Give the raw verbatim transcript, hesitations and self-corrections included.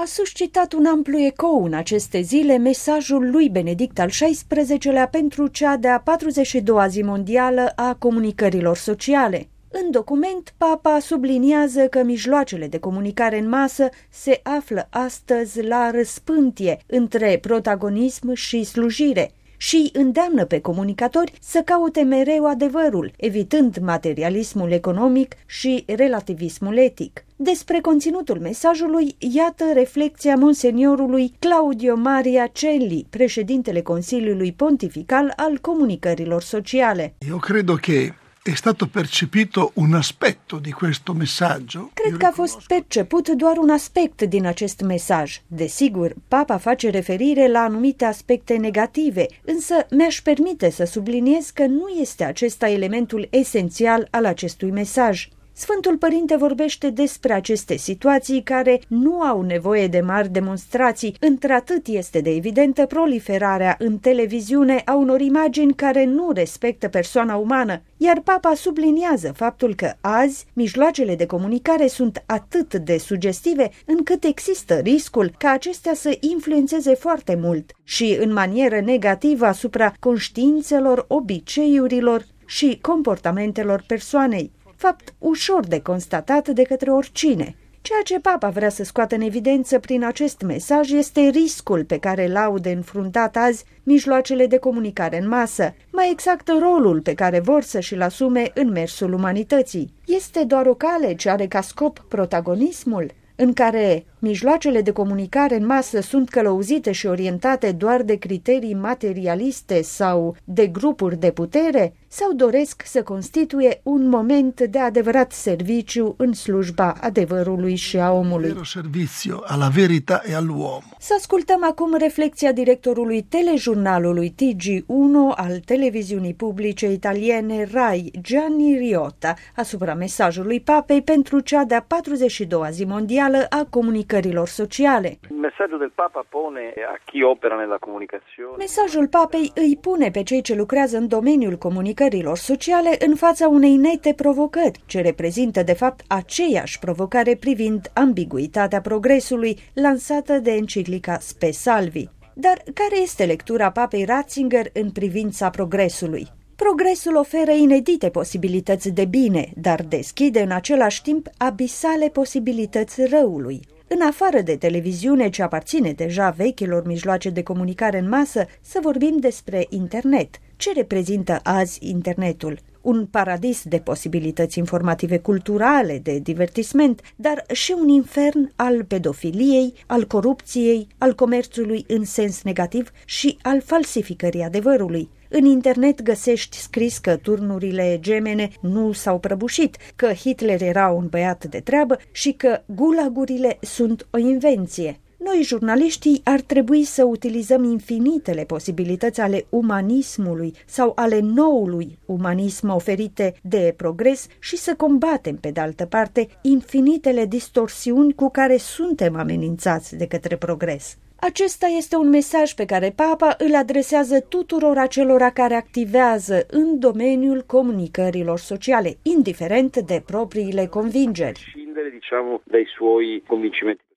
A suscitat un amplu ecou în aceste zile mesajul lui Benedict al șaisprezecelea pentru cea de-a patruzeci și doua zi mondială a comunicărilor sociale. În document, Papa subliniază că mijloacele de comunicare în masă se află astăzi la răspântie între protagonism și slujire și îndeamnă pe comunicatori să caute mereu adevărul, evitând materialismul economic și relativismul etic. Despre conținutul mesajului, iată reflecția monseniorului Claudio Maria Celli, președintele Consiliului Pontifical al Comunicărilor Sociale. Eu cred că è stato percepito un aspetto di questo messaggio. Cred că a fost perceput doar un aspect din acest mesaj. Desigur, Papa face referire la anumite aspecte negative, însă mi-aș permite să subliniez că nu este acesta elementul esențial al acestui mesaj. Sfântul Părinte vorbește despre aceste situații care nu au nevoie de mari demonstrații, într-atât este de evidentă proliferarea în televiziune a unor imagini care nu respectă persoana umană, iar Papa subliniază faptul că azi mijloacele de comunicare sunt atât de sugestive încât există riscul ca acestea să influențeze foarte mult și în manieră negativă asupra conștiințelor, obiceiurilor și comportamentelor persoanei. Fapt ușor de constatat de către oricine. Ceea ce Papa vrea să scoată în evidență prin acest mesaj este riscul pe care l-au de înfruntat azi mijloacele de comunicare în masă, mai exact rolul pe care vor să și-l asume în mersul umanității. Este doar o cale ce are ca scop protagonismul, în care mijloacele de comunicare în masă sunt călăuzite și orientate doar de criterii materialiste sau de grupuri de putere, sau doresc să constituie un moment de adevărat serviciu în slujba adevărului și a omului. Servizio alla verità e all'uomo. Să ascultăm acum reflexia directorului telejurnalului T G unu al televiziunii publice italiene Rai, Gianni Riotta, asupra mesajului Papei pentru cea de-a patruzeci și doua zi mondială a comunicărilor sociale. Mesajul del Papa pone a chi opera nella comunicazione. Mesajul Papei îi pune pe cei ce lucrează în domeniul comunicărilor sociale în fața unei nete provocări, ce reprezintă de fapt aceeași provocare privind ambiguitatea progresului lansată de enciclica Spe Salvi. Dar care este lectura Papei Ratzinger în privința progresului? Progresul oferă inedite posibilități de bine, dar deschide în același timp abisale posibilități răului. În afară de televiziune, ce aparține deja vechilor mijloace de comunicare în masă, să vorbim despre internet. Ce reprezintă azi internetul? Un paradis de posibilități informative culturale, de divertisment, dar și un infern al pedofiliei, al corupției, al comerțului în sens negativ și al falsificării adevărului. În internet găsești scris că turnurile gemene nu s-au prăbușit, că Hitler era un băiat de treabă și că gulagurile sunt o invenție. Noi, jurnaliștii, ar trebui să utilizăm infinitele posibilități ale umanismului sau ale noului umanism oferite de progres și să combatem, pe de altă parte, infinitele distorsiuni cu care suntem amenințați de către progres. Acesta este un mesaj pe care Papa îl adresează tuturor acelora care activează în domeniul comunicărilor sociale, indiferent de propriile convingeri. Diciamo dai suoi convincimenti.